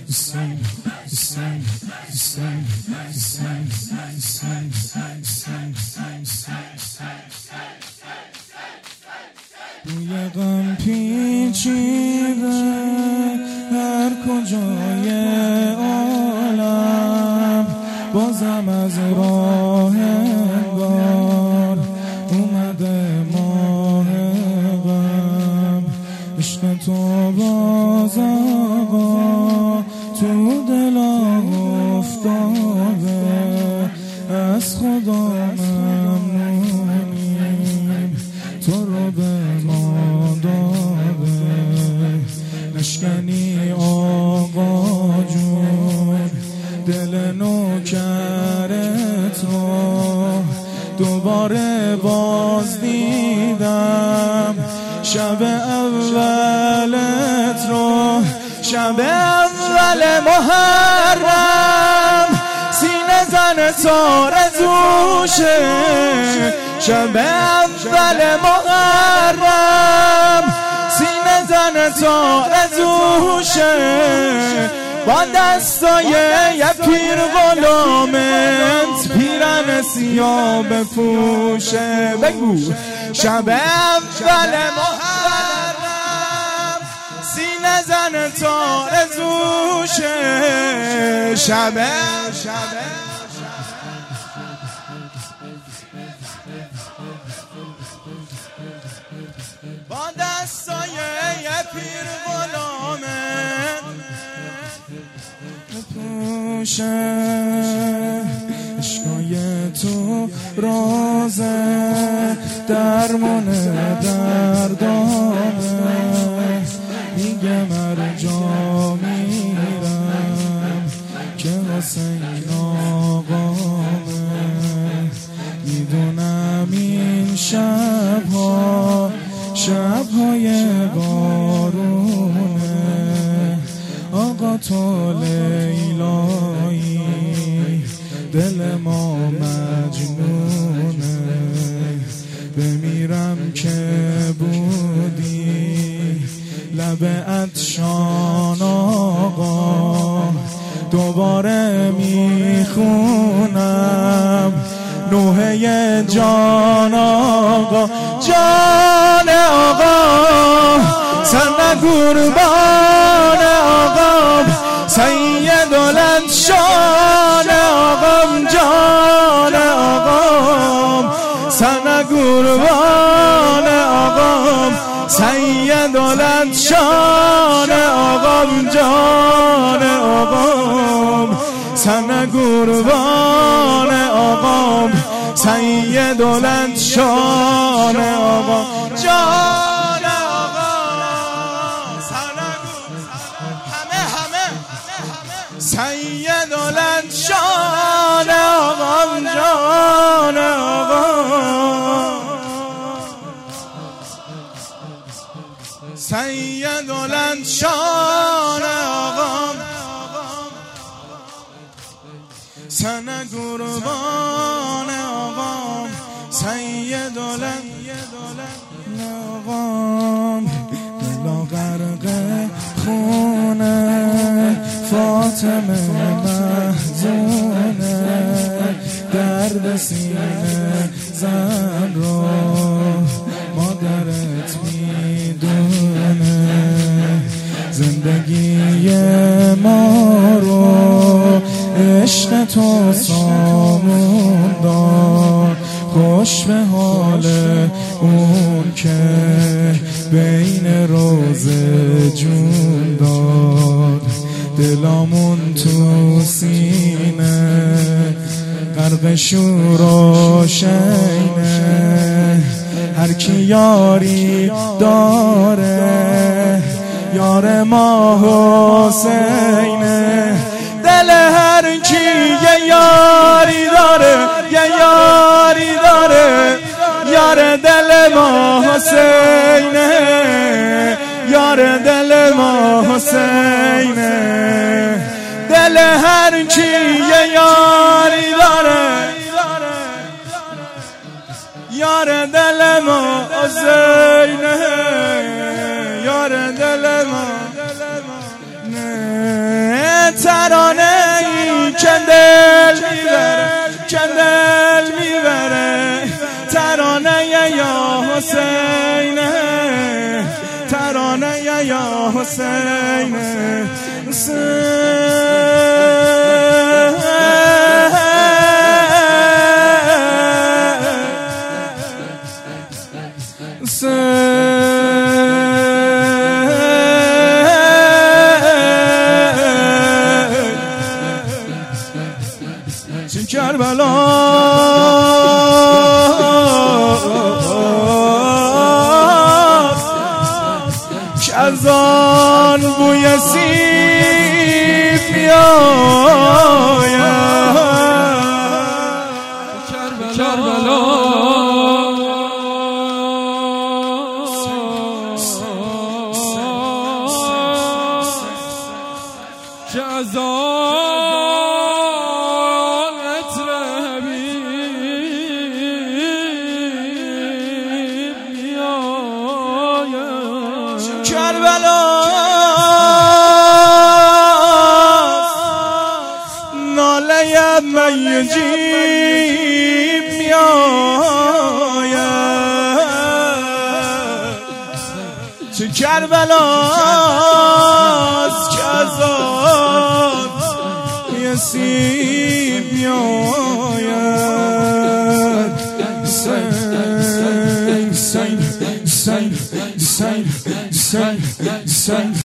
بوی غم پیچیده هر کجای عالم، بازم از راه انگار اومده ماه غم. عشق تو باز آقا تو دلم افتاده، از خدا ممنونیم تو رو به ما داده. نشکنی آقا جون دل نوکرت رو، دوباره باز دیدم شب اولت رو. شب اول محرم سینه زن تار زوشه، شب اول محرم سینه زن تار زوشه، با دستای یه پیر غلامت پیرن سیاه بپوشه. بگو شب اول محرم سینه زن تار زوشه، شب با دستای یه پیر غلامت پوشه. عشقای تو رازه درمان دردامه، میگه مرجا میرم که حسین آقامه. میدونم این شبهای بارونه، آقا تو لیلایی دل ما مجنونه. بمیرم که بودی لب عطشان آقا، دوباره میخونم نوحه جان آقا. جان آقا سر قربان آقا، سید الانشان آقا. جان آقا سر قربان آقا، سید الانشان آقا. جان آقا سر قربان آقا، سید الانشان آقا. جان آقا همه سید الانشان آقا. جان آقا سید الانشان آقا، سن قربان آقا، سید الانشان آقا. دلا غرق خونه فاطمه محزونه، درد سینه زن رو مادرت میدونه. زندگی ما رو عشق تو سامون داد، خوش به حال اون که بین روزه جون داد. دلامون تو سینه غرق شور و شینه، هر کی یاری داره یار ما حسینه. دل هر کی یه یاری داره، یه یاری داره، یار دل ما حسینه، یار دل ما حسینه. دل هر کی یه یاری داره، یار دل ما حسینه، یار دل ما. ترانه ای کندل میبره ترانه یا حسین ترانه یا حسین کربلا که از آن بوی سیب میآید کربلا که از کربلا ناله میجیب میآید چه کربلاست که از آن یسیب میآید سین